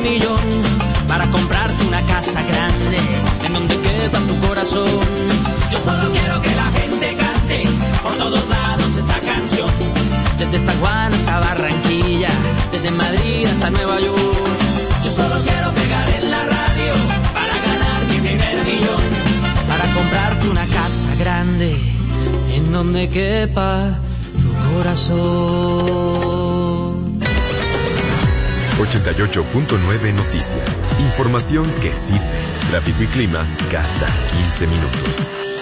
millón para comprarte una casa grande en donde quepa tu corazón. Yo solo quiero que la gente cante por todos lados esta canción, desde San Juan hasta Barranquilla, desde Madrid hasta Nueva York. Yo solo quiero pegar en la radio para ganar mi primer millón, para comprarte una casa grande en donde quepa tu corazón. 88.9 Noticias. Información que sirve. Tráfico y clima cada 15 minutos.